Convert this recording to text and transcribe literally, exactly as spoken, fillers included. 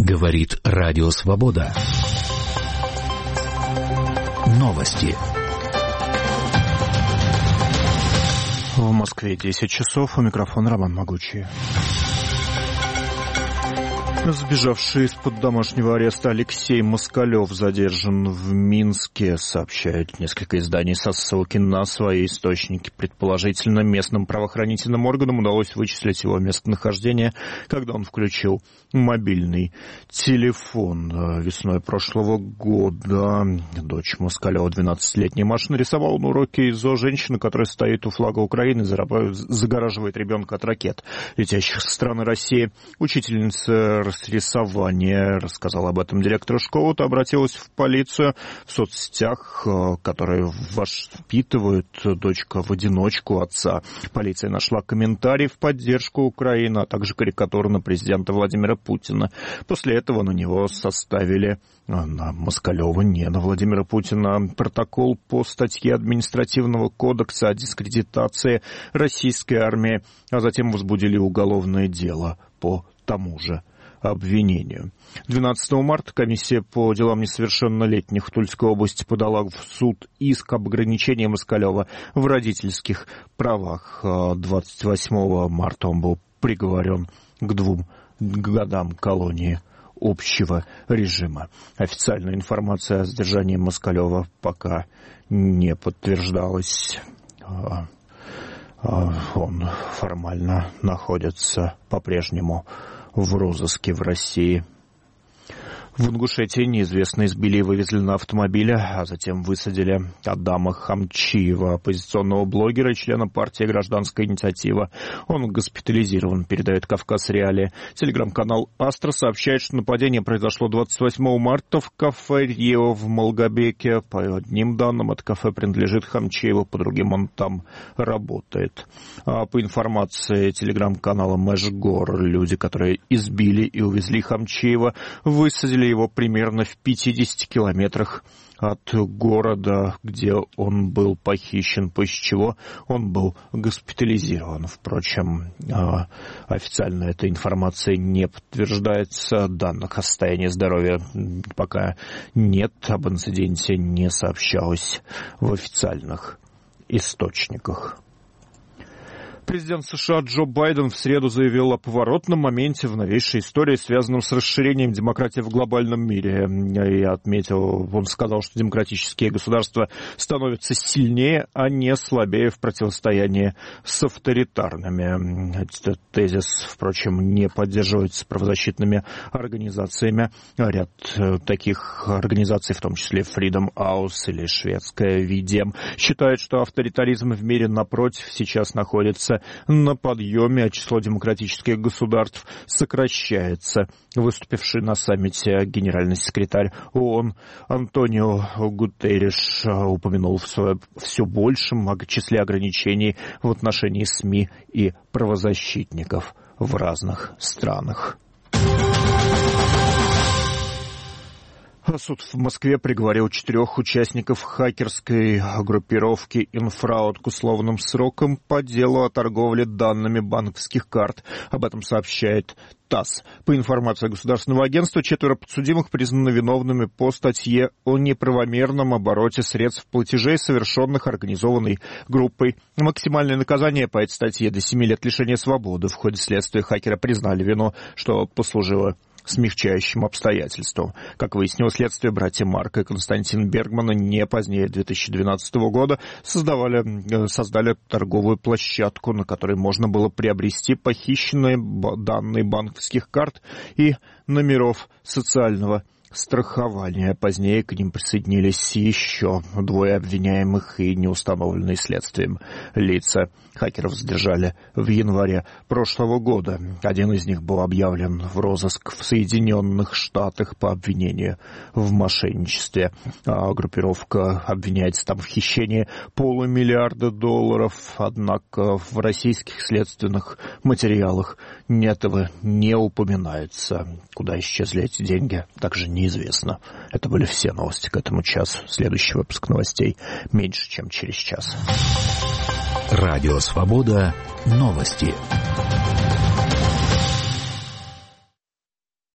Говорит Радио Свобода. Новости. В Москве десять часов. У микрофона Роман Могучий. Сбежавший из-под домашнего ареста Алексей Москалев задержан в Минске, сообщают несколько изданий со ссылки на свои источники. Предположительно, местным правоохранительным органам удалось вычислить его местонахождение, когда он включил мобильный телефон. Весной прошлого года дочь Москалева, двенадцатилетняя Маша, нарисовала на уроке ИЗО женщину, которая стоит у флага Украины, загораживает ребенка от ракет, летящих со стороны России. Учительница рисования рассказала об этом директору школы, то обратилась в полицию. В соцсетях, которые воспитывают дочка в одиночку отца, полиция нашла комментарий в поддержку Украины, а также карикатуру на президента Владимира Путина. После этого на него составили, на Москалева, не на Владимира Путина, протокол по статье административного кодекса о дискредитации российской армии, а затем возбудили уголовное дело по тому же обвинению. двенадцатого марта комиссия по делам несовершеннолетних в Тульской области подала в суд иск об ограничении Москалева в родительских правах. двадцать восьмого марта он был приговорен к двум годам колонии общего режима. Официальная информация о задержании Москалева пока не подтверждалась. Он формально находится по-прежнему в розыске в России. В Ингушетии неизвестные избили и вывезли на автомобиле, а затем высадили Адама Хамчиева, оппозиционного блогера и члена партии «Гражданская инициатива». Он госпитализирован, передает «Кавказ Реалии». Телеграм-канал «Астра» сообщает, что нападение произошло двадцать восьмого марта в кафе «Рио» в Малгобеке. По одним данным, это кафе принадлежит Хамчиеву, по другим он там работает. А по информации телеграм-канала «Мэшгор», люди, которые избили и увезли Хамчиева, высадили его примерно в пятидесяти километрах от города, где он был похищен, после чего он был госпитализирован. Впрочем, официально эта информация не подтверждается. Данных о состоянии здоровья пока нет. Об инциденте не сообщалось в официальных источниках. Президент США Джо Байден в среду заявил о поворотном моменте в новейшей истории, связанном с расширением демократии в глобальном мире. И отметил, он сказал, что демократические государства становятся сильнее, а не слабее в противостоянии с авторитарными. Этот тезис, впрочем, не поддерживается правозащитными организациями. Ряд таких организаций, в том числе Freedom House или шведская Видем, считают, что авторитаризм в мире, напротив, сейчас находится на подъеме, а число демократических государств сокращается. Выступивший на саммите генеральный секретарь ООН Антонио Гутерриш упомянул в своем все большем числе ограничений в отношении СМИ и правозащитников в разных странах. Суд в Москве приговорил четырех участников хакерской группировки «Инфрауд» к условным срокам по делу о торговле данными банковских карт. Об этом сообщает ТАСС. По информации государственного агентства, четверо подсудимых признаны виновными по статье о неправомерном обороте средств платежей, совершенных организованной группой. Максимальное наказание по этой статье до семи лет лишения свободы. В ходе следствия хакеры признали вину, что послужило смягчающим обстоятельством. Как выяснилось, следствие, братья Марк и Константин Бергмана не позднее две тысячи двенадцатого года создавали, создали торговую площадку, на которой можно было приобрести похищенные данные банковских карт и номеров социального страхования. Позднее к ним присоединились еще двое обвиняемых и неустановленные следствием лица. Хакеров задержали в январе прошлого года. Один из них был объявлен в розыск в Соединенных Штатах по обвинению в мошенничестве. А группировка обвиняется там в хищении полумиллиарда долларов. Однако в российских следственных материалах этого не упоминается. Куда исчезли эти деньги, также неизвестно. Это были все новости к этому часу. Следующий выпуск новостей меньше, чем через час. Радио Свобода. Новости.